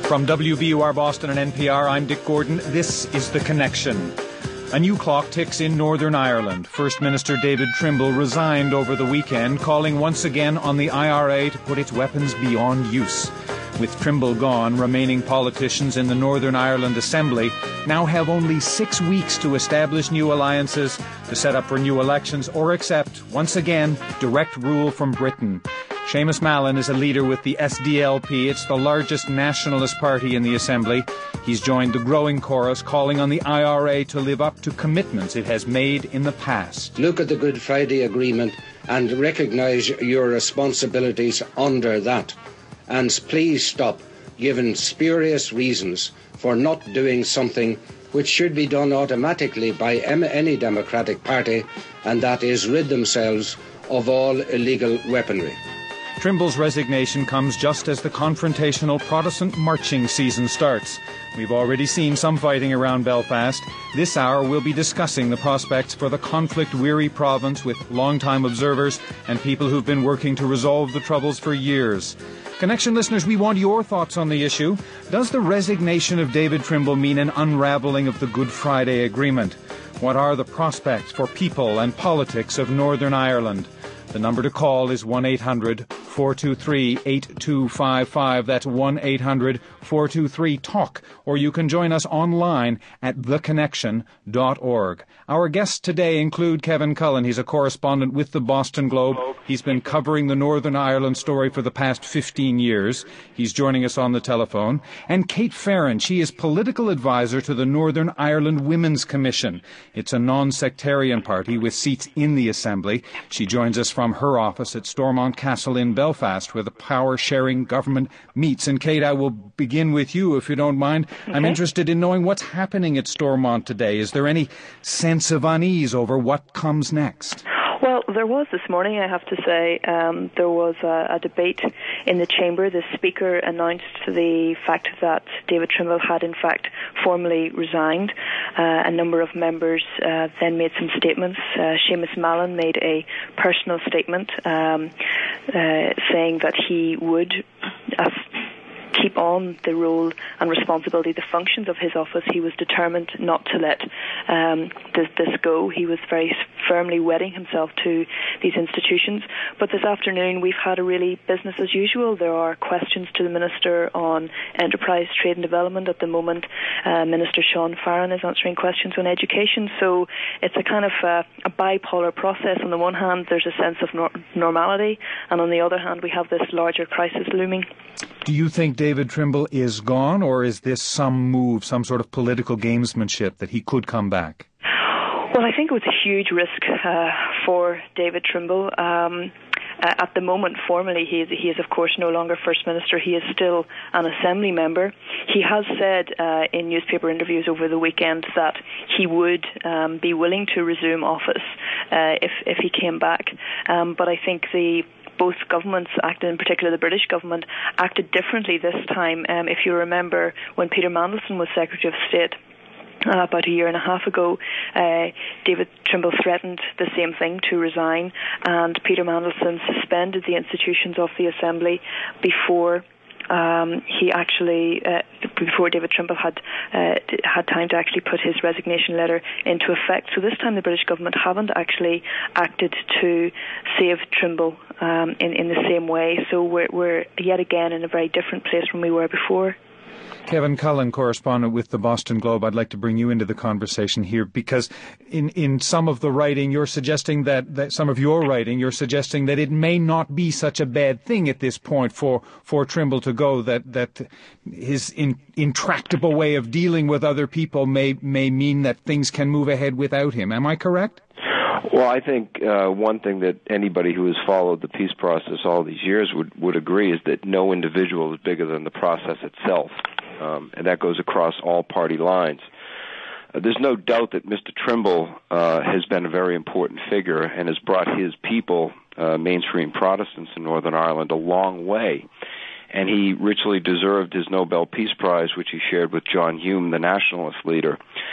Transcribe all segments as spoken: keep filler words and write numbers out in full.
From W B U R Boston and N P R, I'm Dick Gordon. This is The Connection. A new clock ticks in Northern Ireland. First Minister David Trimble resigned over the weekend, calling once again on the I R A to put its weapons beyond use. With Trimble gone, remaining politicians in the Northern Ireland Assembly now have only six weeks to establish new alliances, to set up for new elections, or accept, once again, direct rule from Britain. Seamus Mallon is a leader with the S D L P. It's the largest nationalist party in the Assembly. He's joined the growing chorus calling on the I R A to live up to commitments it has made in the past. Look at the Good Friday Agreement and recognise your responsibilities under that. And please stop giving spurious reasons for not doing something which should be done automatically by any democratic party, and that is rid themselves of all illegal weaponry. Trimble's resignation comes just as the confrontational Protestant marching season starts. We've already seen some fighting around Belfast. This hour we'll be discussing the prospects for the conflict-weary province with long-time observers and people who've been working to resolve the troubles for years. Connection listeners, we want your thoughts on the issue. Does the resignation of David Trimble mean an unravelling of the Good Friday Agreement? What are the prospects for people and politics of Northern Ireland? The number to call is one eight hundred four two three eight two five five. That's one eight hundred four two three talk. Or you can join us online at the connection dot org. Our guests today include Kevin Cullen. He's a correspondent with the Boston Globe. He's been covering the Northern Ireland story for the past fifteen years. He's joining us on the telephone. And Kate Farron. She is political advisor to the Northern Ireland Women's Commission. It's a non-sectarian party with seats in the Assembly. She joins us from her office at Stormont Castle in Belfast, where the power-sharing government meets. And Kate, I will begin with you, if you don't mind. Okay. I'm interested in knowing what's happening at Stormont today. Is there any sense of unease over what comes next? Well, there was this morning, I have to say. Um, there was a, a debate in the chamber. The Speaker announced the fact that David Trimble had, in fact, formally resigned. Uh, a number of members uh, then made some statements. Uh, Seamus Mallon made a personal statement um, uh, saying that he would uh, keep on the role and responsibility, the functions of his office. He was determined not to let um, this, this go. He was very firmly wedding himself to these institutions. But this afternoon we've had a really business as usual. There are questions to the Minister on enterprise, trade and development. At the moment, uh, Minister Sean Farron is answering questions on education. So it's a kind of uh, a bipolar process. On the one hand, there's a sense of nor- normality, and on the other hand, we have this larger crisis looming. Do you think David Trimble is gone, or is this some move, some sort of political gamesmanship that he could come back? Well, I think it was a huge risk uh, for David Trimble. Um, uh, at the moment, formally, he is, he is, of course, no longer First Minister. He is still an Assembly member. He has said uh, in newspaper interviews over the weekend that he would um, be willing to resume office uh, if, if he came back. Um, but I think the both governments acted, in particular the British government, acted differently this time. Um, if you remember when Peter Mandelson was Secretary of State, Uh, about a year and a half ago, uh, David Trimble threatened the same thing, to resign, and Peter Mandelson suspended the institutions of the Assembly before um, he actually, uh, before David Trimble had uh, had time to actually put his resignation letter into effect. So this time the British government haven't actually acted to save Trimble um, in, in the same way. So we're, we're yet again in a very different place from we were before. Kevin Cullen, correspondent with the Boston Globe, I'd like to bring you into the conversation here, because in, in some of the writing, you're suggesting that, that some of your writing, you're suggesting that it may not be such a bad thing at this point for, for Trimble to go, that, that his in, intractable way of dealing with other people may, may mean that things can move ahead without him. Am I correct? Well, I think uh, one thing that anybody who has followed the peace process all these years would, would agree is that no individual is bigger than the process itself. Um, and that goes across all party lines. Uh, there's no doubt that Mister Trimble uh, has been a very important figure and has brought his people, uh, mainstream Protestants in Northern Ireland, a long way. And he richly deserved his Nobel Peace Prize, which he shared with John Hume, the nationalist leader.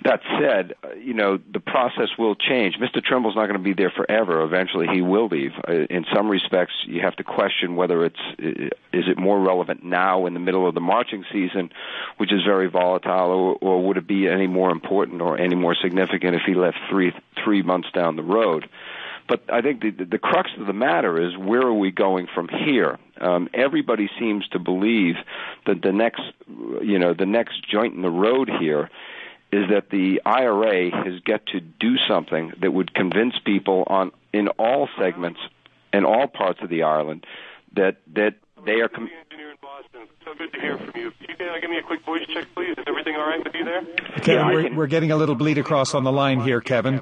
That said, you know, the process will change. Mister Trimble's not going to be there forever. Eventually he will leave. In some respects, you have to question whether it's, is it more relevant now in the middle of the marching season, which is very volatile, or, or would it be any more important or any more significant if he left three, three months down the road? But I think the, the crux of the matter is, where are we going from here? Um, everybody seems to believe that the next, you know, the next joint in the road here is that the I R A has got to do something that would convince people on in all segments and all parts of the island that that they are. Com- engineer in Boston. So good to hear from you. Can you give me a quick voice check, please? Is everything all right with you there? Kevin, yeah, we're, can, we're getting a little bleed across on the line here, Kevin.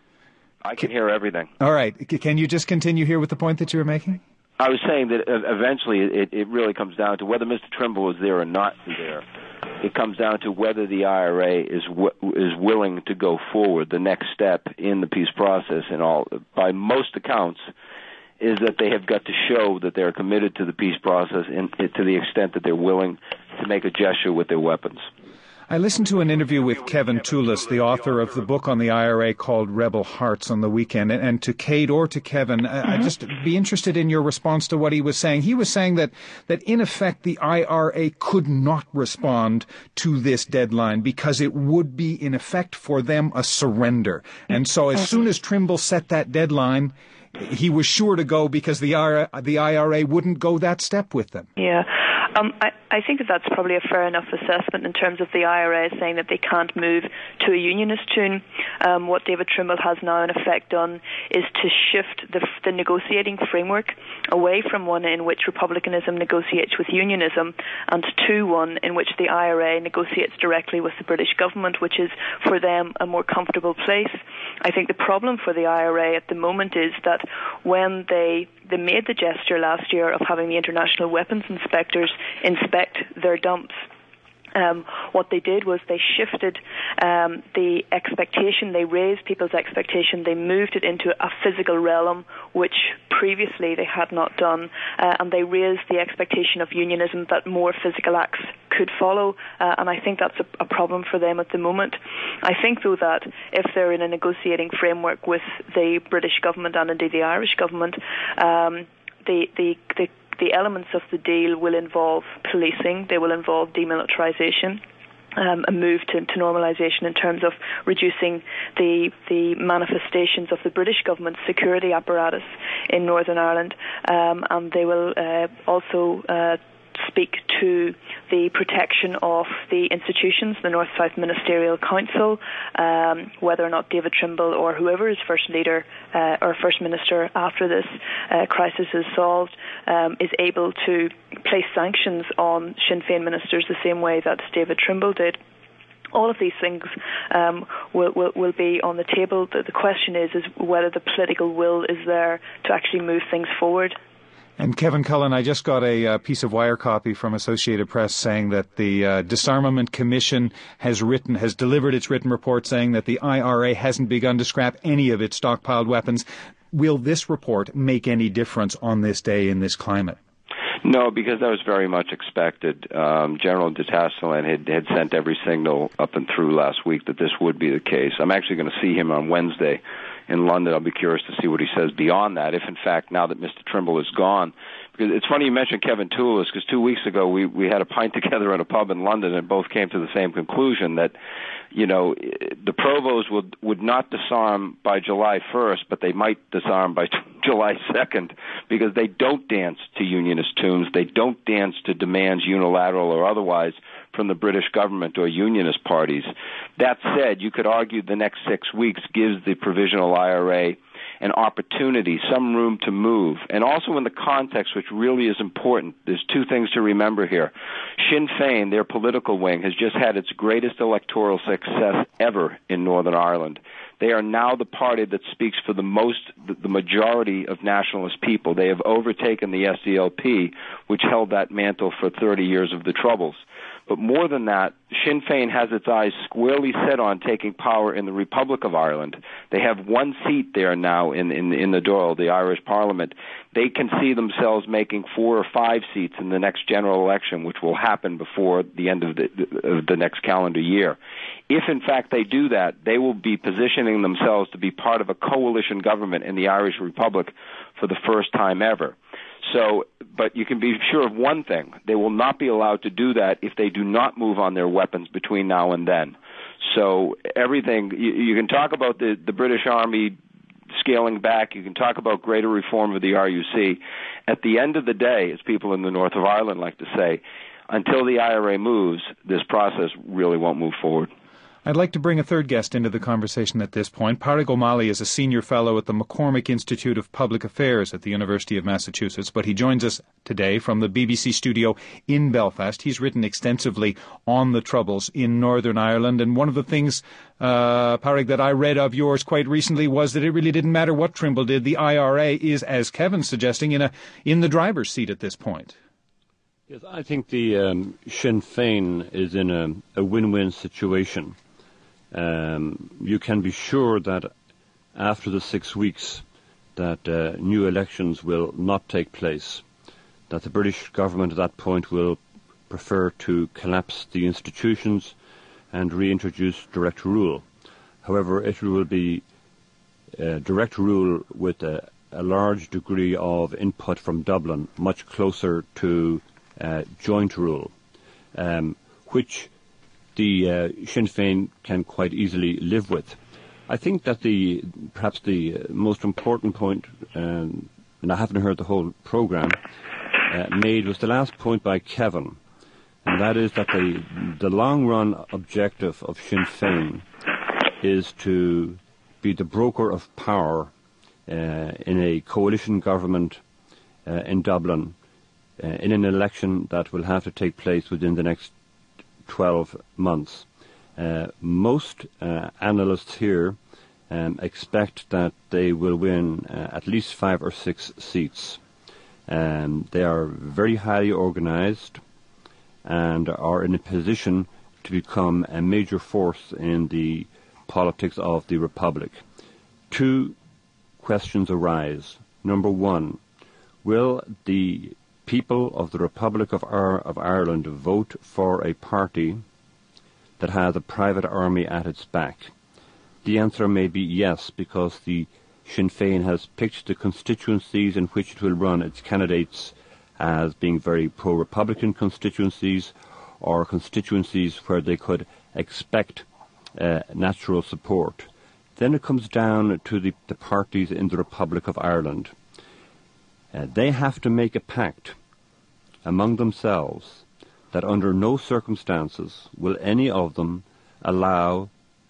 I can hear everything. All right. Can you just continue here with the point that you were making? I was saying that eventually it, it really comes down to whether Mister Trimble is there or not there. It comes down to whether the I R A is w- is willing to go forward. The next step in the peace process, and all, by most accounts, is that they have got to show that they're committed to the peace process, and to the extent that they're willing to make a gesture with their weapons. I listened to an interview with Kevin Toulis, the author of the book on the I R A called Rebel Hearts, on the weekend. And, and to Kate or to Kevin, mm-hmm. I'd just be interested in your response to what he was saying. He was saying that, that in effect, the I R A could not respond to this deadline because it would be, in effect, for them a surrender. And so as soon as Trimble set that deadline, he was sure to go because the the I R A wouldn't go that step with them. Yeah. Um, I, I think that that's probably a fair enough assessment in terms of the I R A saying that they can't move to a unionist tune. Um, what David Trimble has now in effect done is to shift the, the negotiating framework away from one in which republicanism negotiates with unionism and to one in which the I R A negotiates directly with the British government, which is for them a more comfortable place. I think the problem for the I R A at the moment is that when they they made the gesture last year of having the international weapons inspectors inspect their dumps, Um, what they did was they shifted um, the expectation, they raised people's expectation, they moved it into a physical realm, which previously they had not done, uh, and they raised the expectation of unionism that more physical acts could follow, uh, and I think that's a, a problem for them at the moment. I think, though, that if they're in a negotiating framework with the British government and indeed the Irish government, um, the, the, the The elements of the deal will involve policing, they will involve demilitarization, um, a move to, to normalization in terms of reducing the the manifestations of the British government's security apparatus in Northern Ireland, um, and they will uh, also uh, speak to the protection of the institutions, the North-South Ministerial Council, um, whether or not David Trimble or whoever is First Leader uh, or First Minister after this uh, crisis is solved um, is able to place sanctions on Sinn Féin ministers the same way that David Trimble did. All of these things um, will, will, will be on the table. The, the question is, is whether the political will is there to actually move things forward. And Kevin Cullen, I just got a uh, piece of wire copy from Associated Press saying that the uh, Disarmament Commission has written, has delivered its written report saying that the I R A hasn't begun to scrap any of its stockpiled weapons. Will this report make any difference on this day in this climate? No, because that was very much expected. Um, General de Tastelin had, had sent every signal up and through last week that this would be the case. I'm actually going to see him on Wednesday in London. I'll be curious to see what he says beyond that, if in fact now that Mister Trimble is gone. Because it's funny you mentioned Kevin Toulis, because two weeks ago we, we had a pint together in a pub in London and both came to the same conclusion that, you know, the Provos would, would not disarm by July first, but they might disarm by July second, because they don't dance to unionist tunes. They don't dance to demands, unilateral or otherwise, from the British government or unionist parties. That said, you could argue the next six weeks gives the Provisional I R A an opportunity, some room to move. And also in the context, which really is important, there's two things to remember here. Sinn Féin, their political wing, has just had its greatest electoral success ever in Northern Ireland. They are now the party that speaks for the most, the majority of nationalist people. They have overtaken the S D L P, which held that mantle for thirty years of the Troubles. But more than that, Sinn Féin has its eyes squarely set on taking power in the Republic of Ireland. They have one seat there now in in, in the Dáil, the Irish Parliament. They can see themselves making four or five seats in the next general election, which will happen before the end of the, of the next calendar year. If, in fact, they do that, they will be positioning themselves to be part of a coalition government in the Irish Republic for the first time ever. So, but you can be sure of one thing. They will not be allowed to do that if they do not move on their weapons between now and then. So everything, you, you can talk about the, the British Army scaling back. You can talk about greater reform of the R U C. At the end of the day, as people in the north of Ireland like to say, until the I R A moves, this process really won't move forward. I'd like to bring a third guest into the conversation at this point. Padraig O'Malley is a senior fellow at the McCormick Institute of Public Affairs at the University of Massachusetts, but he joins us today from the B B C studio in Belfast. He's written extensively on the troubles in Northern Ireland, and one of the things, uh, Padraig, that I read of yours quite recently was that it really didn't matter what Trimble did. The I R A is, as Kevin's suggesting, in a in the driver's seat at this point. Yes, I think the um, Sinn Féin is in a, a win-win situation. Um, you can be sure that after the six weeks that uh, new elections will not take place, that the British government at that point will prefer to collapse the institutions and reintroduce direct rule. However, it will be uh, direct rule with a, a large degree of input from Dublin, much closer to uh, joint rule, um, which the uh, Sinn Féin can quite easily live with. I think that the perhaps the uh, most important point, um, and I haven't heard the whole programme, uh, made was the last point by Kevin, and that is that the the long-run objective of Sinn Féin is to be the broker of power uh, in a coalition government uh, in Dublin uh, in an election that will have to take place within the next twelve months. Uh, most uh, analysts here um, expect that they will win uh, at least five or six seats. Um, they are very highly organised and are in a position to become a major force in the politics of the Republic. Two questions arise. Number one, will the people of the Republic of, Ar- of Ireland vote for a party that has a private army at its back? The answer may be yes, because the Sinn Féin has picked the constituencies in which it will run its candidates as being very pro-Republican constituencies, or constituencies where they could expect uh, natural support. Then it comes down to the, the parties in the Republic of Ireland. Uh, they have to make a pact among themselves that under no circumstances will any of them allow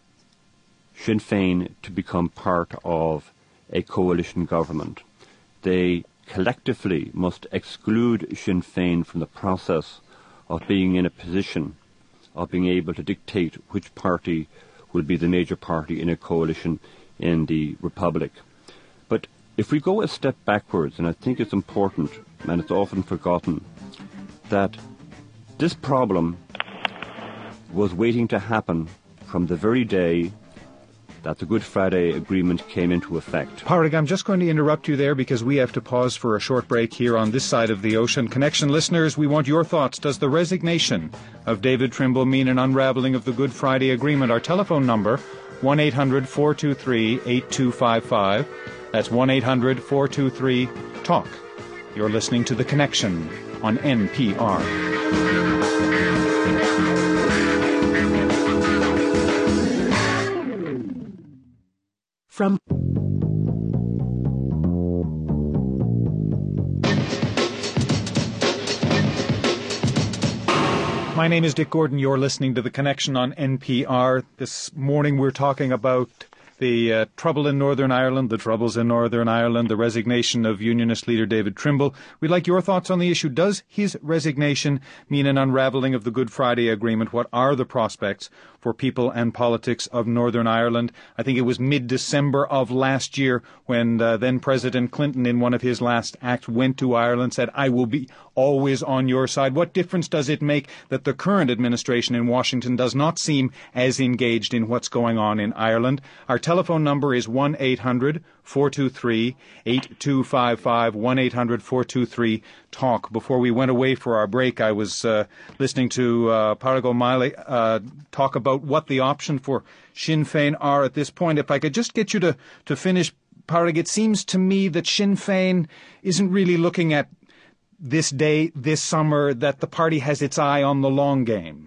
Sinn Féin to become part of a coalition government. They collectively must exclude Sinn Féin from the process of being in a position of being able to dictate which party will be the major party in a coalition in the Republic. But if we go a step backwards, and I think it's important, and it's often forgotten, that this problem was waiting to happen from the very day that the Good Friday Agreement came into effect. Padraig, I'm just going to interrupt you there because we have to pause for a short break here on this side of the ocean. Connection listeners, we want your thoughts. Does the resignation of David Trimble mean an unravelling of the Good Friday Agreement? Our telephone number, one eight hundred four two three eight two five five. That's one eight hundred four two three TALK. You're listening to The Connection on N P R. From My name is Dick Gordon. You're listening to The Connection on N P R. This morning we're talking about the uh, trouble in Northern Ireland, the troubles in Northern Ireland, the resignation of Unionist leader David Trimble. We'd like your thoughts on the issue. Does his resignation mean an unravelling of the Good Friday Agreement? What are the prospects for people and politics of Northern Ireland? I think it was mid-December of last year when uh, then President Clinton, in one of his last acts, went to Ireland, said, I will be always on your side. What difference does it make that the current administration in Washington does not seem as engaged in what's going on in Ireland? Our telephone number is one eight hundred four two three eight two five five, one eight hundred four two three talk. Before we went away for our break, I was uh, listening to uh, Pádraig O'Malley uh, talk about what the option for Sinn Féin are at this point. If I could just get you to, to finish, Pádraig, it seems to me that Sinn Féin isn't really looking at this day, this summer, that the party has its eye on the long game.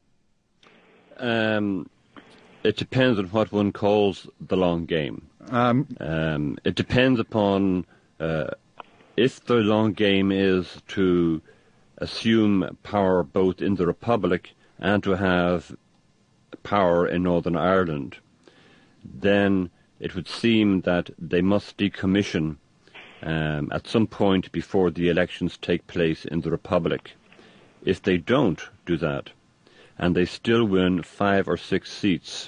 Um, it depends on what one calls the long game. Um, um, it depends upon uh, if the long game is to assume power both in the Republic and to have power in Northern Ireland, then it would seem that they must decommission um, at some point before the elections take place in the Republic. If they don't do that, and they still win five or six seats,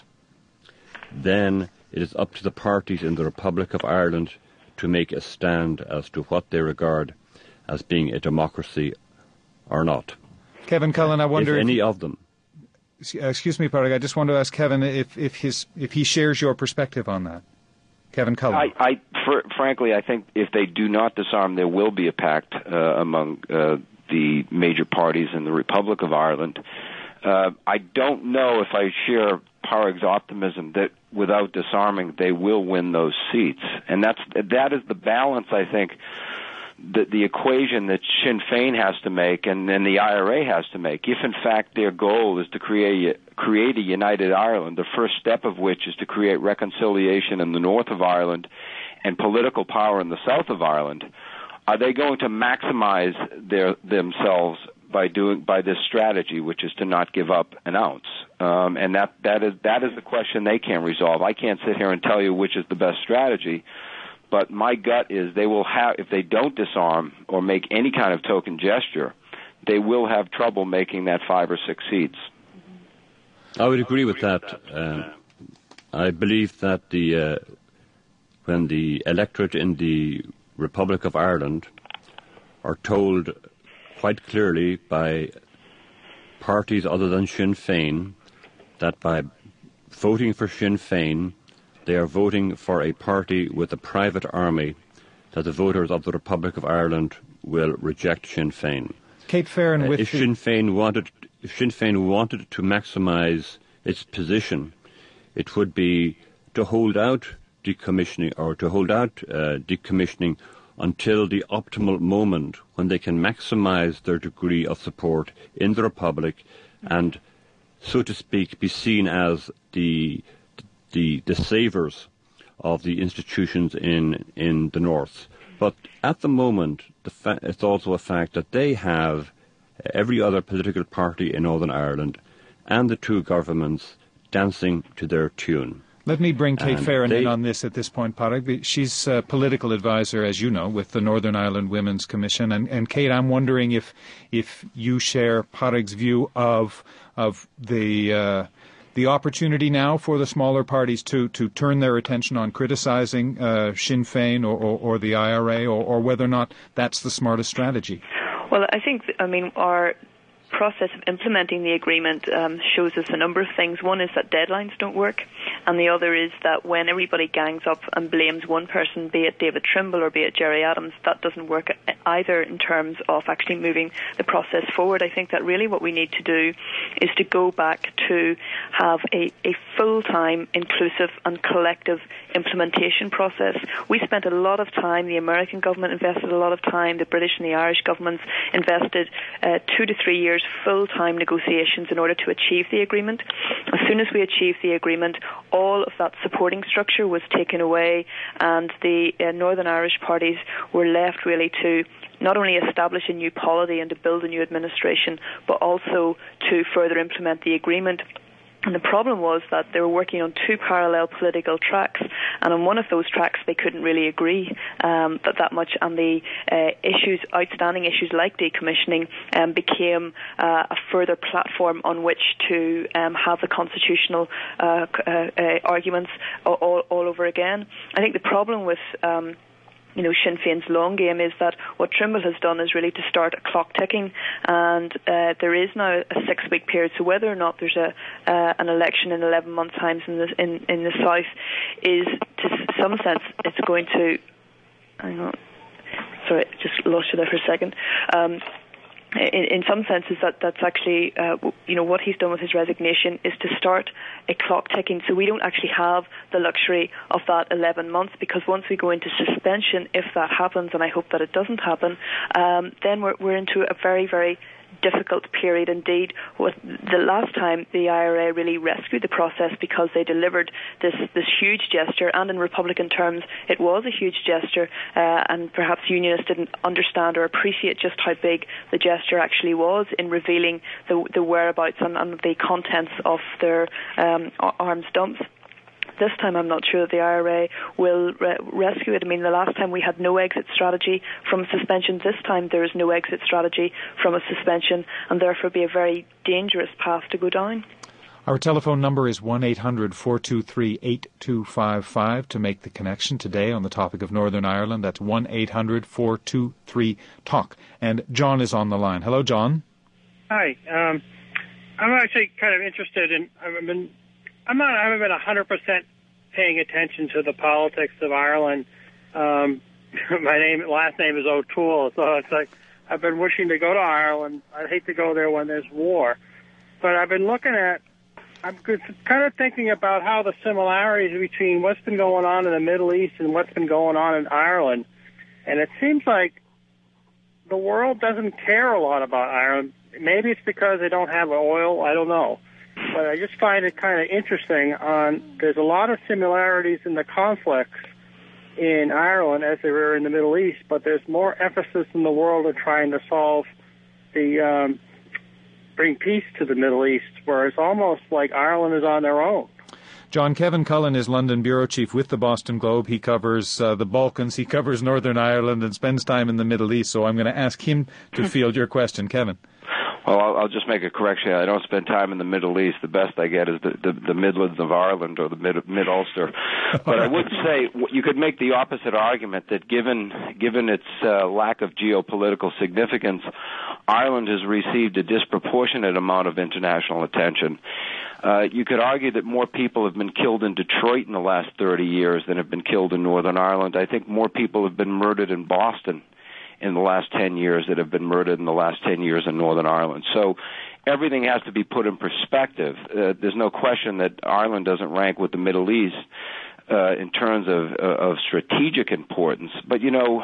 then it is up to the parties in the Republic of Ireland to make a stand as to what they regard as being a democracy or not. Kevin Cullen, I wonder if if any of them. Excuse me, Pádraig, I just want to ask Kevin if, if his if he shares your perspective on that. Kevin Cullen. I, I for, frankly, I think if they do not disarm, there will be a pact uh, among uh, the major parties in the Republic of Ireland. Uh, I don't know if I share Pádraig's optimism that without disarming they will win those seats, and that's that is the balance, I think, the, the equation that Sinn Féin has to make and then the I R A has to make. If in fact their goal is to create create a united Ireland, the first step of which is to create reconciliation in the north of Ireland and political power in the south of Ireland, are they going to maximize their themselves by doing by this strategy, which is to not give up an ounce? Um, and that that is that is the question they can't resolve. I can't sit here and tell you which is the best strategy, but my gut is they will have, if they don't disarm or make any kind of token gesture, they will have trouble making that five or six seats. I would agree with that. Um, I believe that the uh, when the electorate in the Republic of Ireland are told quite clearly by parties other than Sinn Féin that by voting for Sinn Féin they are voting for a party with a private army, that the voters of the Republic of Ireland will reject Sinn Féin. Kate Farron, with uh, if Sinn Féin wanted, if Sinn Féin wanted to maximise its position, it would be to hold out decommissioning or to hold out uh, decommissioning until the optimal moment when they can maximise their degree of support in the Republic and, so to speak, be seen as the the, the saviours of the institutions in, in the North. But at the moment, the fa- it's also a fact that they have every other political party in Northern Ireland and the two governments dancing to their tune. Let me bring Kate And Farron they, in on this at this point, Pádraig. She's a political advisor, as you know, with the Northern Ireland Women's Commission. And, and Kate, I'm wondering if if you share Pádraig's view of of the uh, the opportunity now for the smaller parties to, to turn their attention on criticizing uh, Sinn Féin or, or, or the I R A, or, or whether or not that's the smartest strategy. Well, I think, I mean, our process of implementing the agreement um, shows us a number of things. One is that deadlines don't work, and the other is that when everybody gangs up and blames one person, be it David Trimble or be it Gerry Adams, that doesn't work either in terms of actually moving the process forward. I think that really what we need to do is to go back to have a, a full-time, inclusive and collective implementation process. We spent a lot of time, the American government invested a lot of time, the British and the Irish governments invested uh, two to three years full-time negotiations in order to achieve the agreement. As soon as we achieved the agreement, all of that supporting structure was taken away, and the uh, Northern Irish parties were left really to not only establish a new polity and to build a new administration, but also to further implement the agreement. And the problem was that they were working on two parallel political tracks, and on one of those tracks they couldn't really agree um, that that much, and the uh, issues, outstanding issues like decommissioning, um, became uh, a further platform on which to um, have the constitutional uh, uh, uh, arguments all, all over again. I think the problem with um, you know, Sinn Féin's long game is that what Trimble has done is really to start a clock ticking, and uh, there is now a six-week period. So whether or not there's a uh, an election in eleven months' time in the in, in the south is, to some sense, it's going to. Hang on, sorry, just lost you there for a second. Um, In, in some senses, that that's actually, uh, you know, what he's done with his resignation is to start a clock ticking. So we don't actually have the luxury of that eleven months, because once we go into suspension, if that happens, and I hope that it doesn't happen, um, then we're we're into a very, very difficult period indeed. What the last time the I R A really rescued the process, because they delivered this this huge gesture, and in Republican terms it was a huge gesture, uh, and perhaps unionists didn't understand or appreciate just how big the gesture actually was in revealing the, the whereabouts and, and the contents of their um, arms dumps. This time I'm not sure that the I R A will re- rescue it. I mean, the last time we had no exit strategy from suspension. This time there is no exit strategy from a suspension, and therefore be a very dangerous path to go down. Our telephone number is one eight hundred four two three eight two five five to make the connection today on the topic of Northern Ireland. That's one eight hundred four two three talk. And John is on the line. Hello, John. Hi. Um, I'm actually kind of interested in... I've been... I'm not. I haven't been one hundred percent paying attention to the politics of Ireland. Um, my name, last name is O'Toole, so it's like I've been wishing to go to Ireland. I'd hate to go there when there's war, but I've been looking at. I'm kind of thinking about how the similarities between what's been going on in the Middle East and what's been going on in Ireland, and it seems like the world doesn't care a lot about Ireland. Maybe it's because they don't have oil. I don't know. But I just find it kind of interesting. On there's a lot of similarities in the conflicts in Ireland as there are in the Middle East, but there's more emphasis in the world in trying to solve the um, bring peace to the Middle East, where it's almost like Ireland is on their own. John, Kevin Cullen is London bureau chief with the Boston Globe. He covers uh, the Balkans, he covers Northern Ireland, and spends time in the Middle East. So I'm going to ask him to field your question, Kevin. Well, I'll, I'll just make a correction. I don't spend time in the Middle East. The best I get is the, the, the Midlands of Ireland or the mid, mid-Ulster. But I would say you could make the opposite argument that given given its uh, lack of geopolitical significance, Ireland has received a disproportionate amount of international attention. Uh, you could argue that more people have been killed in Detroit in the last thirty years than have been killed in Northern Ireland. I think more people have been murdered in Boston in the last ten years that have been murdered in the last ten years in Northern Ireland. So everything has to be put in perspective. Uh, there's no question that Ireland doesn't rank with the Middle East uh, in terms of, uh, of strategic importance. But, you know,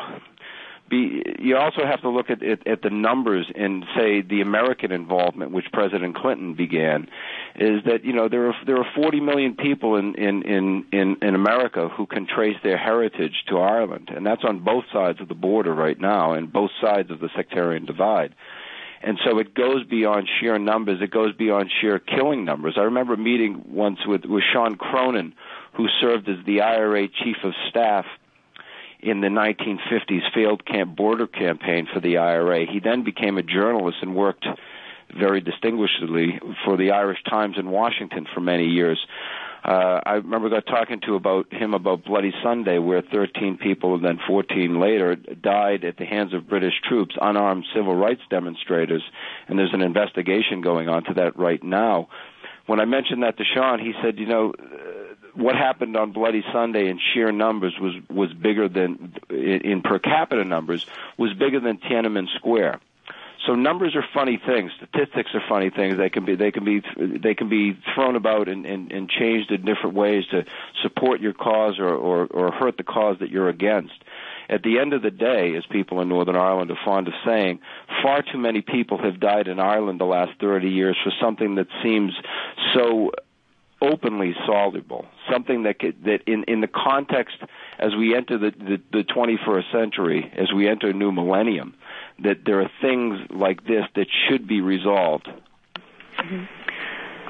be, you also have to look at, at, at the numbers in, say, the American involvement, which President Clinton began, is that, you know, there are there are forty million people in, in, in, in, in America who can trace their heritage to Ireland, and that's on both sides of the border right now and both sides of the sectarian divide. And so it goes beyond sheer numbers. It goes beyond sheer killing numbers. I remember meeting once with, with Sean Cronin, who served as the I R A chief of staff in the nineteen fifties failed camp border campaign for the I R A. He then became a journalist and worked very distinguishedly for the Irish Times in Washington for many years. Uh, I remember got talking to about him about Bloody Sunday, where thirteen people and then fourteen later died at the hands of British troops, unarmed civil rights demonstrators, and there's an investigation going on to that right now. When I mentioned that to Sean, he said, you know, what happened on Bloody Sunday in sheer numbers was, was bigger than, in per capita numbers, was bigger than Tiananmen Square. So numbers are funny things. Statistics are funny things. They can be they can be they can be thrown about and, and, and changed in different ways to support your cause or, or, or hurt the cause that you're against. At the end of the day, as people in Northern Ireland are fond of saying, far too many people have died in Ireland the last thirty years for something that seems so openly soluble, something that could, that in, in the context as we enter the, the, the twenty-first century, as we enter a new millennium, that there are things like this that should be resolved. Mm-hmm.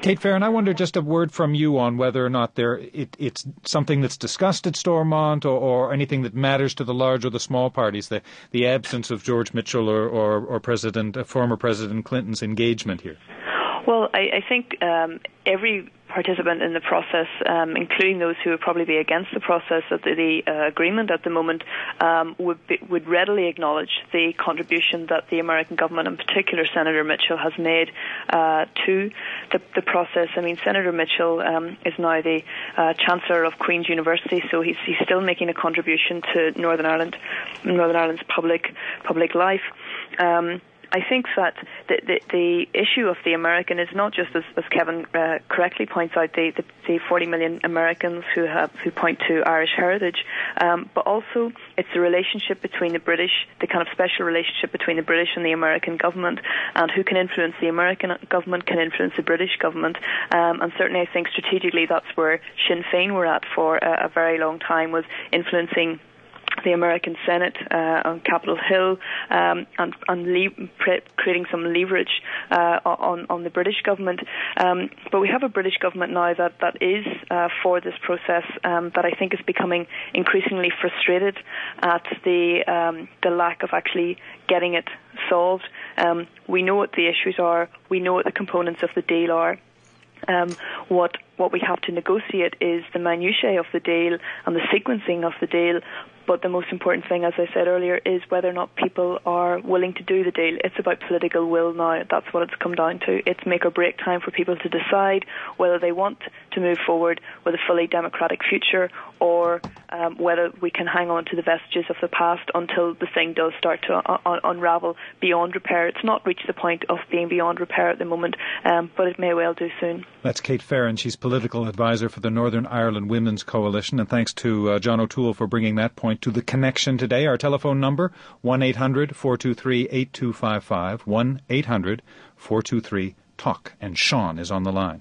Kate Farron, I wonder just a word from you on whether or not there it, it's something that's discussed at Stormont or, or anything that matters to the large or the small parties, the, the absence of George Mitchell or, or, or President, uh, former President Clinton's engagement here. Well, I, I think um, every participant in the process, um, including those who would probably be against the process of the, the uh, agreement at the moment, um, would be, would readily acknowledge the contribution that the American government, in particular Senator Mitchell, has made uh, to the, the process. I mean, Senator Mitchell um, is now the uh, Chancellor of Queen's University, so he's, he's still making a contribution to Northern Ireland, Northern Ireland's public public life. Um, I think that the, the, the issue of the American is not just, as, as Kevin uh, correctly points out, the, the, the forty million Americans who have who point to Irish heritage, um, but also it's the relationship between the British, the kind of special relationship between the British and the American government, and who can influence the American government can influence the British government. Um, and certainly I think strategically that's where Sinn Féin were at for a, a very long time, was influencing the American Senate uh, on Capitol Hill, um, and, and le- pre- creating some leverage uh, on, on the British government. Um, but we have a British government now that, that is uh, for this process, um, that I think is becoming increasingly frustrated at the um, the lack of actually getting it solved. Um, we know what the issues are. We know what the components of the deal are. Um, what what we have to negotiate is the minutiae of the deal and the sequencing of the deal. But the most important thing, as I said earlier, is whether or not people are willing to do the deal. It's about political will now. That's what it's come down to. It's make or break time for people to decide whether they want to move forward with a fully democratic future, or um, whether we can hang on to the vestiges of the past until the thing does start to un- unravel beyond repair. It's not reached the point of being beyond repair at the moment, um, but it may well do soon. That's Kate Farron. She's political advisor for the Northern Ireland Women's Coalition. And thanks to uh, John O'Toole for bringing that point to the connection today. Our telephone number, one eight hundred four two three eight two five five, one eight hundred four two three talk. And Sean is on the line.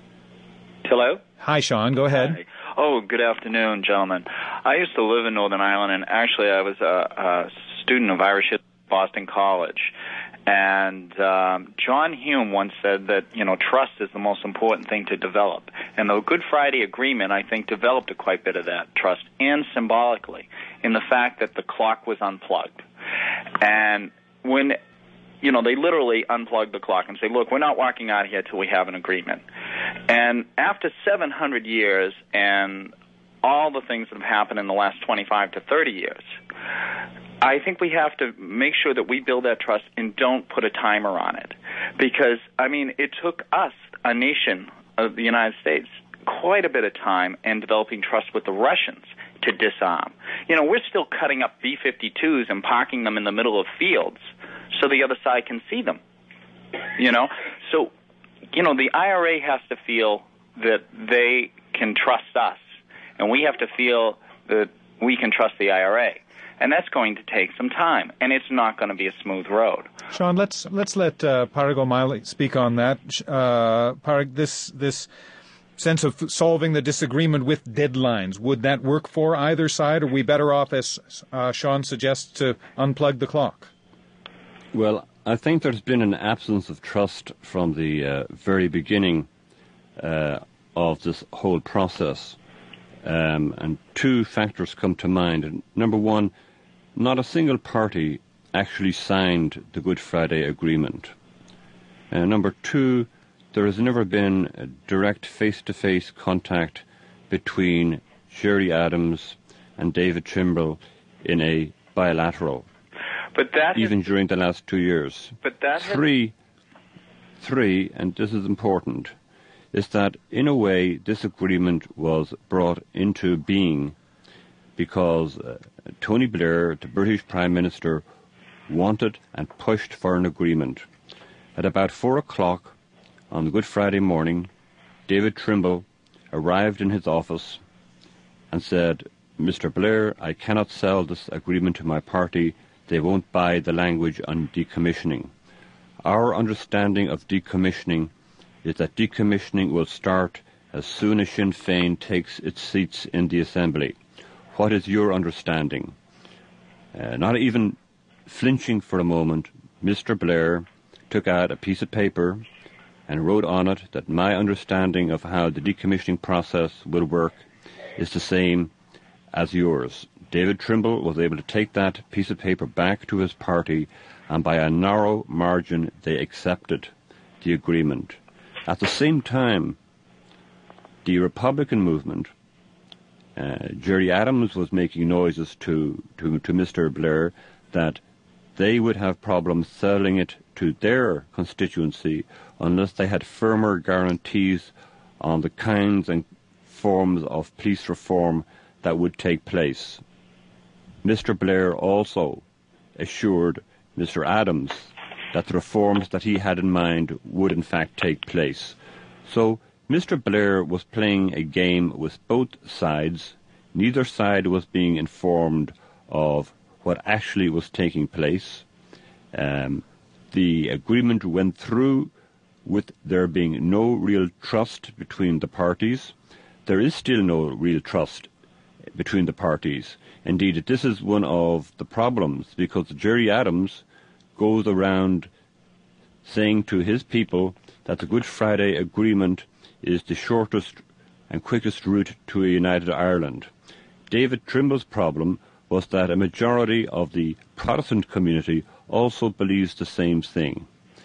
Hello? Hi, Sean. Go ahead. Hi. Oh, good afternoon, gentlemen. I used to live in Northern Ireland, and actually I was a, a student of Irish history at Boston College. And um, John Hume once said that, you know, trust is the most important thing to develop. And the Good Friday Agreement, I think, developed a quite bit of that trust, and symbolically, in the fact that the clock was unplugged. And when, you know, they literally unplugged the clock and say, look, we're not walking out of here till we have an agreement. And after seven hundred years and all the things that have happened in the last twenty-five to thirty years, I think we have to make sure that we build that trust and don't put a timer on it. Because, I mean, it took us, a nation of the United States, quite a bit of time in developing trust with the Russians to disarm. You know, we're still cutting up B fifty-twos and parking them in the middle of fields so the other side can see them. You know? So, you know, the I R A has to feel that they can trust us, and we have to feel that we can trust the I R A. And that's going to take some time, and it's not going to be a smooth road. Sean, let's let's let uh, Padraig O'Malley speak on that. Uh, Padraig, this this sense of solving the disagreement with deadlines, would that work for either side? Or are we better off, as uh, Sean suggests, to unplug the clock? Well, I think there's been an absence of trust from the uh, very beginning uh, of this whole process. Um, and two factors come to mind. Number one, not a single party actually signed the Good Friday Agreement. Uh, number two, there has never been a direct face-to-face contact between Gerry Adams and David Trimble in a bilateral, but that even has, during the last two years. But that three, has, three, and this is important, is that, in a way, this agreement was brought into being because uh, Tony Blair, the British Prime Minister, wanted and pushed for an agreement. At about four o'clock on Good Friday morning, David Trimble arrived in his office and said, Mister Blair, I cannot sell this agreement to my party. They won't buy the language on decommissioning. Our understanding of decommissioning is that decommissioning will start as soon as Sinn Féin takes its seats in the Assembly. What is your understanding? Uh, not even flinching for a moment, Mister Blair took out a piece of paper and wrote on it that my understanding of how the decommissioning process will work is the same as yours. David Trimble was able to take that piece of paper back to his party, and by a narrow margin they accepted the agreement. At the same time, the Republican movement, uh, Gerry Adams was making noises to, to, to Mister Blair that they would have problems selling it to their constituency unless they had firmer guarantees on the kinds and forms of police reform that would take place. Mister Blair also assured Mister Adams that the reforms that he had in mind would in fact take place. So Mister Blair was playing a game with both sides. Neither side was being informed of what actually was taking place. Um, the agreement went through with there being no real trust between the parties. There is still no real trust between the parties. Indeed, this is one of the problems, because Gerry Adams goes around saying to his people that the Good Friday Agreement is the shortest and quickest route to a united Ireland. David Trimble's problem was that a majority of the Protestant community also believes the same thing.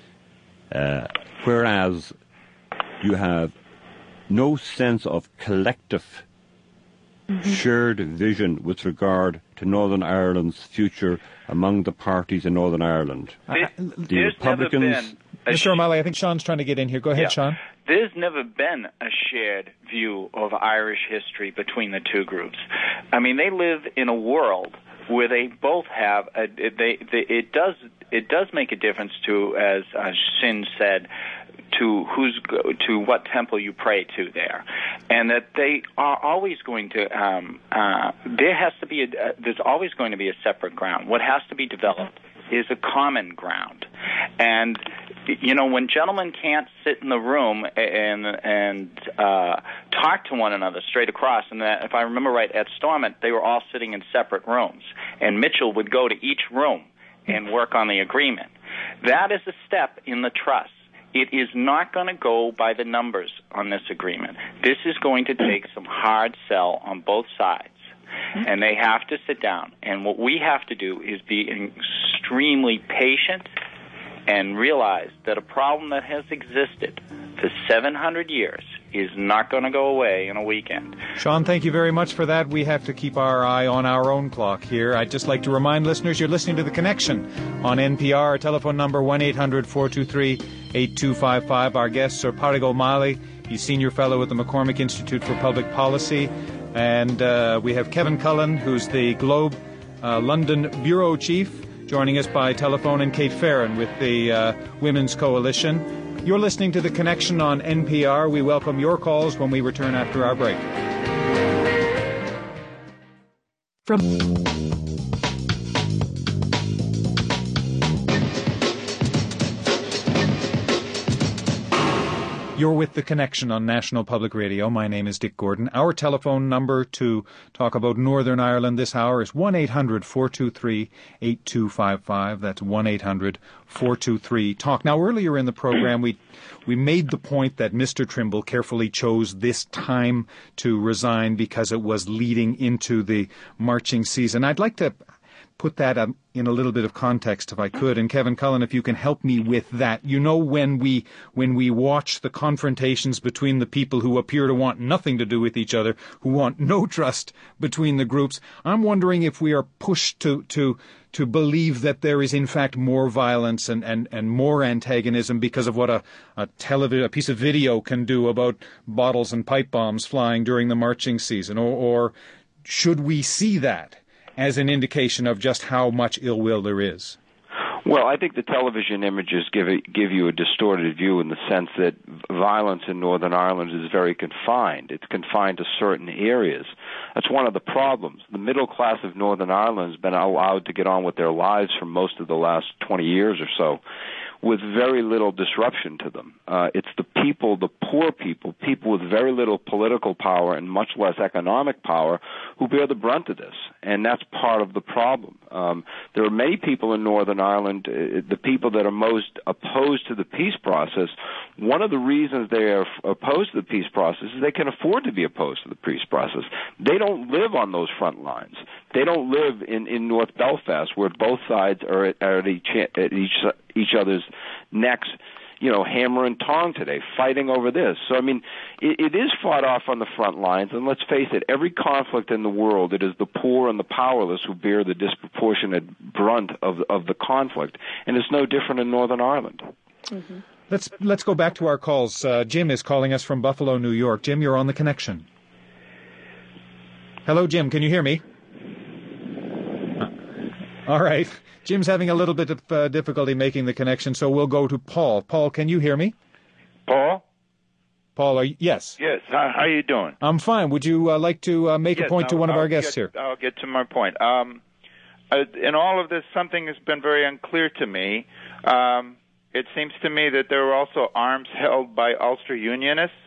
Uh, whereas you have no sense of collective mm-hmm. shared vision with regard to Northern Ireland's future among the parties in Northern Ireland. There, the Republicans... Mister O'Malley, I think Sean's trying to get in here. Go ahead, yeah. Sean. There's never been a shared view of Irish history between the two groups. I mean, they live in a world where they both have a, they, they it does it does make a difference to, as uh, Shin said, to who's to what temple you pray to there, and that they are always going to um, uh, there has to be a, uh, there's always going to be a separate ground. What has to be developed is a common ground, and you know, when gentlemen can't sit in the room and and uh, talk to one another straight across, and that, if I remember right, at Stormont, they were all sitting in separate rooms, and Mitchell would go to each room and work on the agreement. That is a step in the trust. It is not going to go by the numbers on this agreement. This is going to take some hard sell on both sides, and they have to sit down. And what we have to do is be extremely patient and realize that a problem that has existed for seven hundred years is not going to go away in a weekend. Sean, thank you very much for that. We have to keep our eye on our own clock here. I'd just like to remind listeners you're listening to The Connection on N P R. Telephone number one eight hundred four two three eight two five five. Our guests are Pádraig O'Malley. He's Senior Fellow at the McCormick Institute for Public Policy. And uh, we have Kevin Cullen, who's the Globe uh, London Bureau Chief, joining us by telephone, and Kate Farron with the uh, Women's Coalition. You're listening to The Connection on N P R. We welcome your calls when we return after our break. From You're with The Connection on National Public Radio. My name is Dick Gordon. Our telephone number to talk about Northern Ireland this hour is one eight hundred four two three eight two five five. That's one eight hundred four two three talk. Now, earlier in the program, we we made the point that Mister Trimble carefully chose this time to resign because it was leading into the marching season. I'd like to put that um, in a little bit of context, if I could. And Kevin Cullen, if you can help me with that. You know, when we when we watch the confrontations between the people who appear to want nothing to do with each other, who want no trust between the groups, I'm wondering if we are pushed to to to believe that there is in fact more violence and, and, and more antagonism because of what a a, televi- a piece of video can do about bottles and pipe bombs flying during the marching season, or, or should we see that as an indication of just how much ill will there is? Well, I think the television images give it, give you a distorted view in the sense that violence in Northern Ireland is very confined. It's confined to certain areas. That's one of the problems. The middle class of Northern Ireland has been allowed to get on with their lives for most of the last twenty years or so with very little disruption to them. Uh, it's the people, the poor people, people with very little political power and much less economic power who bear the brunt of this, and that's part of the problem. Um, there are many people in Northern Ireland, uh, the people that are most opposed to the peace process. One of the reasons they are f- opposed to the peace process is they can afford to be opposed to the peace process. They don't live on those front lines. They don't live in, in North Belfast, where both sides are at, are at each at each each other's necks, you know, hammer and tong today, fighting over this. So, I mean, it, it is fought off on the front lines, and let's face it, every conflict in the world, it is the poor and the powerless who bear the disproportionate brunt of, of the conflict, and it's no different in Northern Ireland. Mm-hmm. Let's let's go back to our calls. Uh, Jim is calling us from Buffalo, New York. Jim, you're on the connection. Hello, Jim. Can you hear me? Uh, all right. Jim's having a little bit of uh, difficulty making the connection, so we'll go to Paul. Paul, can you hear me? Paul? Paul, are you, yes. Yes. How, how are you doing? I'm fine. Would you uh, like to uh, make yes, a point I'll, to one I'll of our guests get, here? I'll get to my point. Um, uh, in all of this, something has been very unclear to me. Um, it seems to me that there were also arms held by Ulster Unionists,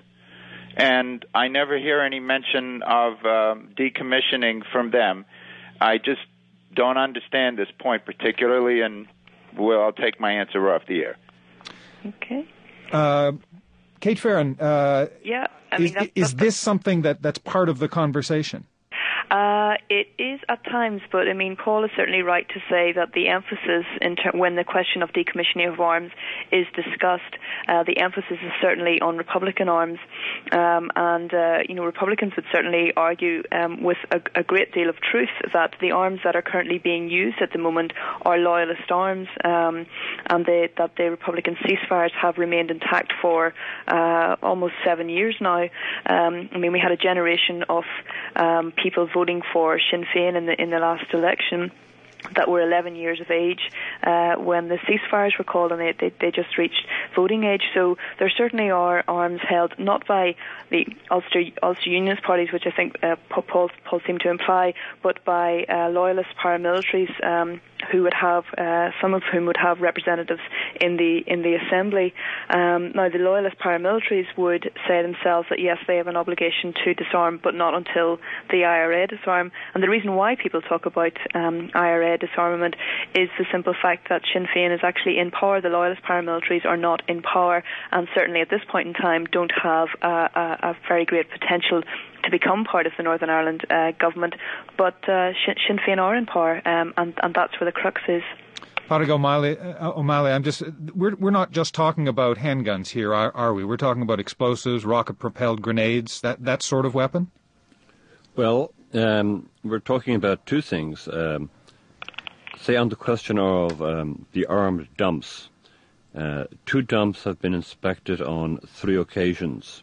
and I never hear any mention of um, decommissioning from them. I just don't understand this point particularly, and well, I'll take my answer off the air. Okay. Uh, Kate Farron, uh, yeah, I mean, is, that's, is that's, this something that, that's part of the conversation? Uh, it is at times, but I mean, Paul is certainly right to say that the emphasis in ter- when the question of decommissioning of arms is discussed, uh, the emphasis is certainly on Republican arms, um, and uh, you know, Republicans would certainly argue um, with a, a great deal of truth that the arms that are currently being used at the moment are loyalist arms, um, and they, that the Republican ceasefires have remained intact for uh, almost seven years now. Um, I mean, we had a generation of um, people voting for Sinn Féin in the in the last election that were eleven years of age uh, when the ceasefires were called, and they, they they just reached voting age. So there certainly are arms held not by the Ulster Ulster Unionist parties, which I think uh, Paul Paul seemed to imply, but by uh, loyalist paramilitaries um, who would have uh, some of whom would have representatives in the in the assembly. Um, now the loyalist paramilitaries would say themselves that yes, they have an obligation to disarm, but not until the I R A disarm. And the reason why people talk about um, I R A disarmament is the simple fact that Sinn Féin is actually in power. The loyalist paramilitaries are not in power, and certainly at this point in time don't have a, a, a very great potential to become part of the Northern Ireland uh, government. But uh, Sinn, Sinn Féin are in power, um, and, and that's where the crux is. Padraig O'Malley, uh, O'Malley, I'm just we're we're not just talking about handguns here, are, are we? We're talking about explosives, rocket-propelled grenades, that that sort of weapon. Well, um, we're talking about two things. Um, say on the question of um, the armed dumps, uh, two dumps have been inspected on three occasions.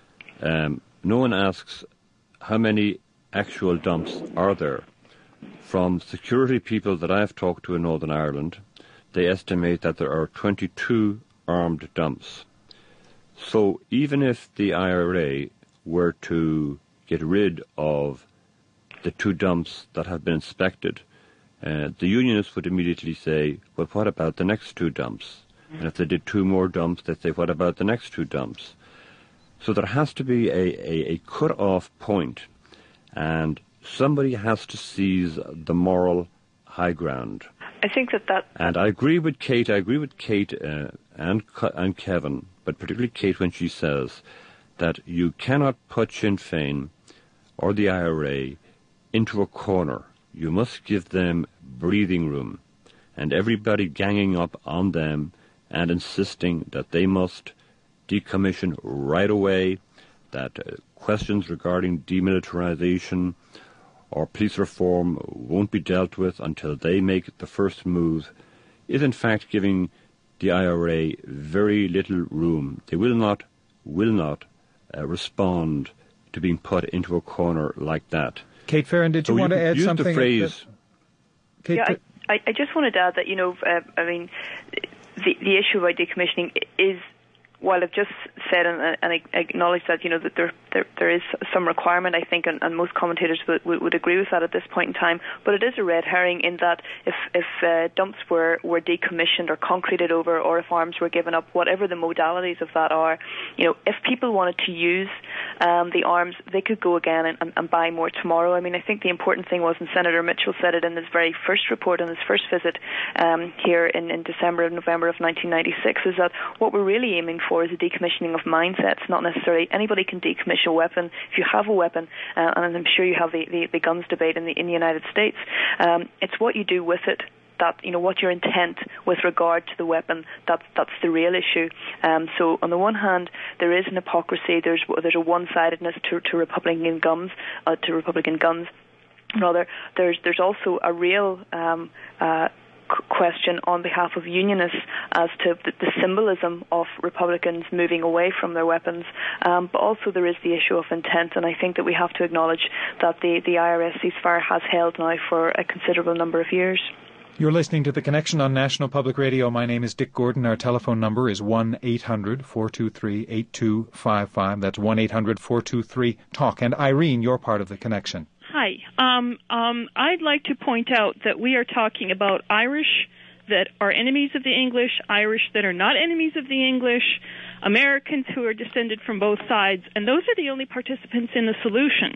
Um, no one asks how many actual dumps are there. From security people that I've talked to in Northern Ireland, they estimate that there are twenty-two armed dumps. So even if the I R A were to get rid of the two dumps that have been inspected, uh, the unionists would immediately say, well, what about the next two dumps? And if they did two more dumps, they'd say, what about the next two dumps? So there has to be a, a, a cut-off point, and somebody has to seize the moral high ground. I think that that... And I agree with Kate, I agree with Kate uh, and, and Kevin, but particularly Kate when she says that you cannot put Sinn Féin or the I R A into a corner. You must give them breathing room, and everybody ganging up on them and insisting that they must decommission right away, that uh, questions regarding demilitarization or police reform won't be dealt with until they make the first move, is in fact giving the I R A very little room. They will not, will not uh, respond to being put into a corner like that. Kate Farron, did you so want you to add use something? The phrase. Kate, yeah, I, I just wanted to add that, you know, uh, I mean, the, the issue about decommissioning is, while I've just said and, and acknowledged that, you know, that there there, there is some requirement, I think, and, and most commentators would, would, would agree with that at this point in time. But it is a red herring in that if, if uh, dumps were, were decommissioned or concreted over, or if arms were given up, whatever the modalities of that are, you know, if people wanted to use um, the arms, they could go again and, and, and buy more tomorrow. I mean, I think the important thing was, and Senator Mitchell said it in his very first report, in his first visit um, here in, in December and November of nineteen ninety-six, is that what we're really aiming for is a decommissioning of mindsets, not necessarily anybody can decommission a weapon. If you have a weapon, uh, and I'm sure you have the, the, the guns debate in the in the United States, um, it's what you do with it. That, you know, what your intent with regard to the weapon, that's that's the real issue. Um, so on the one hand, there is an hypocrisy. There's there's a one-sidedness to, to Republican guns, uh, to Republican guns. Rather, there's there's also a real um, uh, question on behalf of unionists as to the, the symbolism of Republicans moving away from their weapons, um, but also there is the issue of intent, and I think that we have to acknowledge that the, the I R S ceasefire has held now for a considerable number of years. You're listening to The Connection on National Public Radio. My name is Dick Gordon. Our telephone number is one eight hundred four two three eight two five five. That's one eight hundred four two three talk. And Irene, you're part of The Connection. Hi. Um, um, I'd like to point out that we are talking about Irish that are enemies of the English, Irish that are not enemies of the English, Americans who are descended from both sides, and those are the only participants in the solution.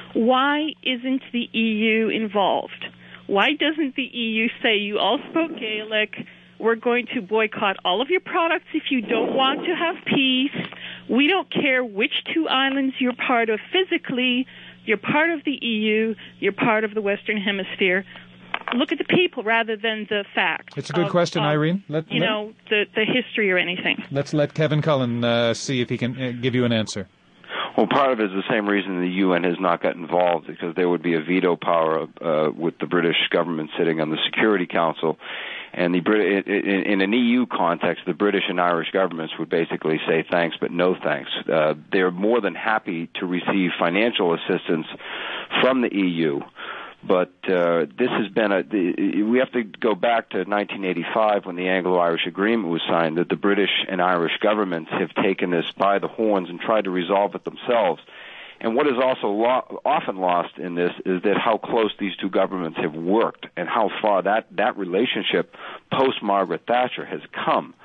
Why isn't the E U involved? Why doesn't the E U say, you all spoke Gaelic, we're going to boycott all of your products if you don't want to have peace, we don't care which two islands you're part of physically, you're part of the E U, you're part of the Western Hemisphere. Look at the people rather than the facts. It's a good of, question, of, Irene. Let, you let, know, the, the history or anything. Let's let Kevin Cullen uh, see if he can uh, give you an answer. Well, part of it is the same reason the U N has not got involved, because there would be a veto power uh, with the British government sitting on the Security Council. And the Brit- in, in an E U context, the British and Irish governments would basically say thanks, but no thanks. Uh, they're more than happy to receive financial assistance from the E U. But uh, this has been a. The, we have to go back to nineteen eighty-five when the Anglo-Irish Agreement was signed. That the British and Irish governments have taken this by the horns and tried to resolve it themselves. And what is also lo- often lost in this is that how close these two governments have worked and how far that that relationship post Margaret Thatcher has come.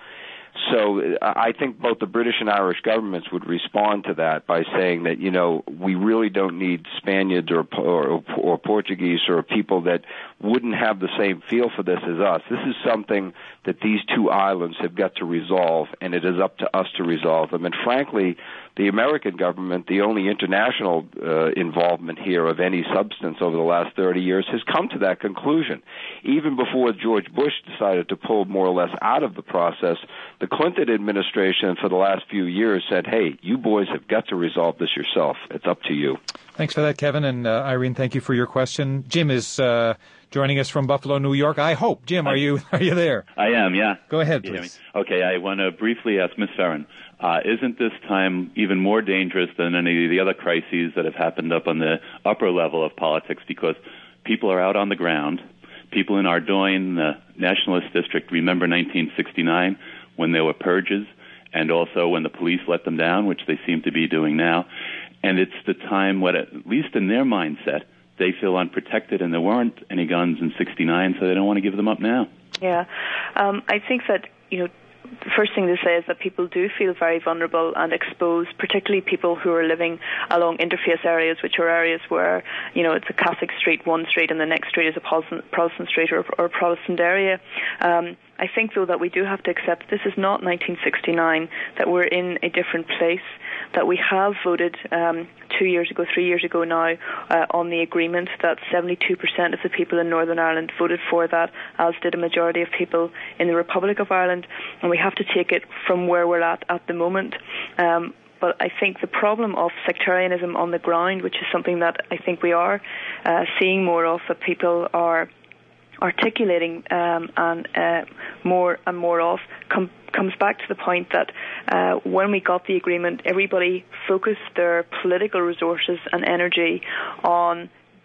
So I think both the British and Irish governments would respond to that by saying that, you know, we really don't need Spaniards or, or, or Portuguese or people that wouldn't have the same feel for this as us. This is something that these two islands have got to resolve, and it is up to us to resolve them. And frankly, the American government, the only international uh, involvement here of any substance over the last thirty years, has come to that conclusion. Even before George Bush decided to pull more or less out of the process, the Clinton administration for the last few years said, hey, you boys have got to resolve this yourself. It's up to you. Thanks for that, Kevin. And uh, Irene, thank you for your question. Jim is uh, joining us from Buffalo, New York. I hope. Jim, are you are you there? I am, yeah. Go ahead, please. Okay, I want to briefly ask Miz Farron, uh, isn't this time even more dangerous than any of the other crises that have happened up on the upper level of politics, because people are out on the ground? People in Ardoyne, the Nationalist District, remember nineteen sixty-nine when there were purges, and also when the police let them down, which they seem to be doing now. And it's the time when, at least in their mindset, they feel unprotected, and there weren't any guns in sixty-nine, so they don't want to give them up now. Yeah. Um, I think that, you know, the first thing to say is that people do feel very vulnerable and exposed, particularly people who are living along interface areas, which are areas where, you know, it's a Catholic street, one street, and the next street is a Protestant street or, or a Protestant area. Um, I think, though, that we do have to accept this is not nineteen sixty-nine, that we're in a different place, that we have voted um, two years ago, three years ago now, uh, on the agreement, that seventy-two percent of the people in Northern Ireland voted for that, as did a majority of people in the Republic of Ireland, and we have to take it from where we're at at the moment. Um, But I think the problem of sectarianism on the ground, which is something that I think we are uh, seeing more of, that people are articulating um, and uh, more and more of, com- comes back to the point that uh, when we got the agreement, everybody focused their political resources and energy on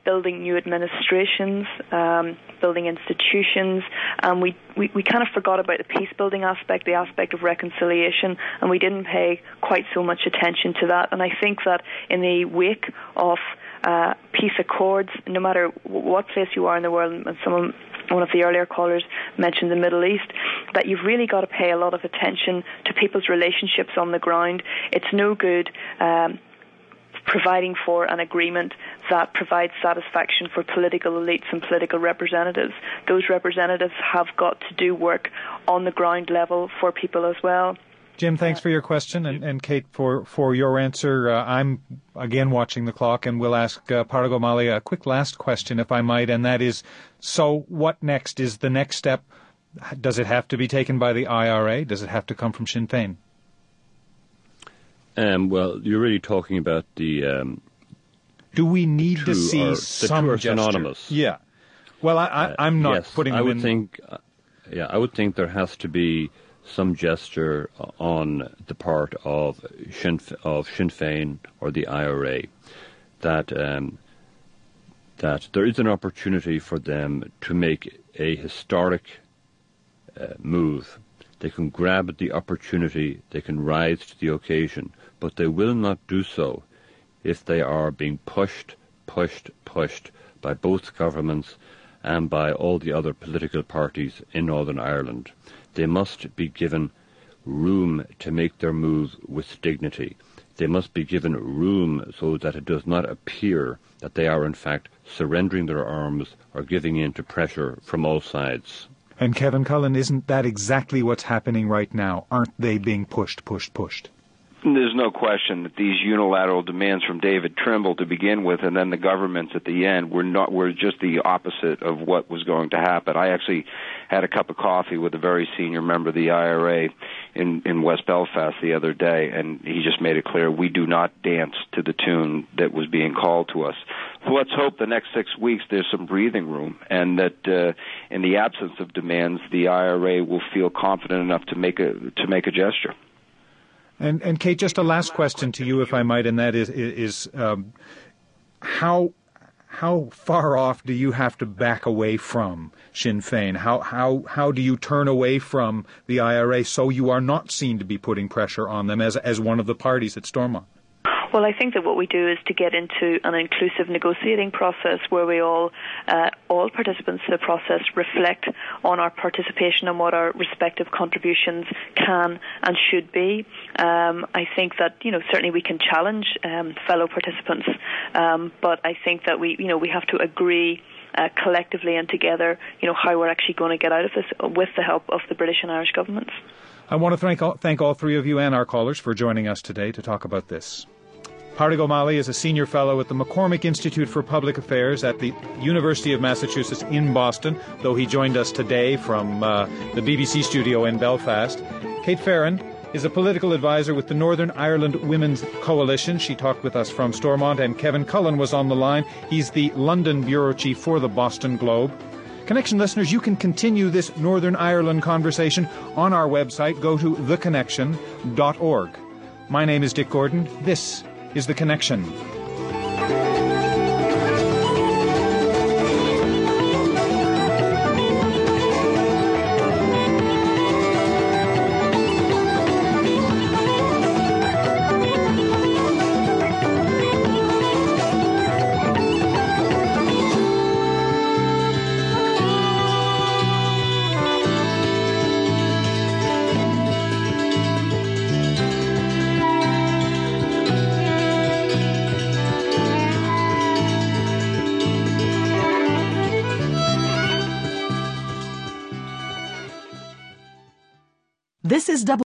building new administrations, um, building institutions, and we, we, we kind of forgot about the peace-building aspect, the aspect of reconciliation, and we didn't pay quite so much attention to that. And I think that in the wake of uh, peace accords, no matter what place you are in the world, and someone, one of the earlier callers mentioned the Middle East, that you've really got to pay a lot of attention to people's relationships on the ground. It's no good um, providing for an agreement that provides satisfaction for political elites and political representatives. Those representatives have got to do work on the ground level for people as well. Jim, thanks for your question, and, and Kate, for, for your answer. Uh, I'm, again, watching the clock, and we'll ask uh, Pádraig O'Malley a quick last question, if I might, and that is, so what next? Is the next step, does it have to be taken by the I R A? Does it have to come from Sinn Féin? Um, well, you're really talking about the... Um, Do we need two to see are, some the two are gesture? synonymous. Yeah. Well, I, I, I'm not uh, yes, putting them I would in... think, uh, yeah, I would think there has to be some gesture on the part of Sinn, of Sinn Féin or the I R A that um, that there is an opportunity for them to make a historic uh, move. They can grab the opportunity, they can rise to the occasion, but they will not do so if they are being pushed, pushed, pushed by both governments and by all the other political parties in Northern Ireland. They must be given room to make their move with dignity. They must be given room so that it does not appear that they are in fact surrendering their arms or giving in to pressure from all sides. And Kevin Cullen, isn't that exactly what's happening right now? Aren't they being pushed, pushed, pushed? There's no question that these unilateral demands from David Trimble to begin with, and then the governments at the end, were not were just the opposite of what was going to happen. I actually had a cup of coffee with a very senior member of the I R A in, in West Belfast the other day, and he just made it clear we do not dance to the tune that was being called to us. So let's hope the next six weeks there's some breathing room, and that uh, in the absence of demands, the I R A will feel confident enough to make a to make a gesture. And, and Kate, just a last question to you, if I might, and that is, is um, how how far off do you have to back away from Sinn Féin? How how how do you turn away from the I R A so you are not seen to be putting pressure on them as as one of the parties at Stormont? Well, I think that what we do is to get into an inclusive negotiating process where we all, uh, all participants in the process reflect on our participation and what our respective contributions can and should be. Um, I think that, you know, certainly we can challenge um, fellow participants, um, but I think that we, you know, we have to agree uh, collectively and together, you know, how we're actually going to get out of this with the help of the British and Irish governments. I want to thank all, thank all three of you and our callers for joining us today to talk about this. Pádraig O'Malley is a senior fellow at the McCormick Institute for Public Affairs at the University of Massachusetts in Boston, though he joined us today from uh, the B B C studio in Belfast. Kate Farron is a political advisor with the Northern Ireland Women's Coalition. She talked with us from Stormont, and Kevin Cullen was on the line. He's the London bureau chief for the Boston Globe. Connection listeners, you can continue this Northern Ireland conversation on our website. Go to the connection dot org. My name is Dick Gordon. This is The Connection. This is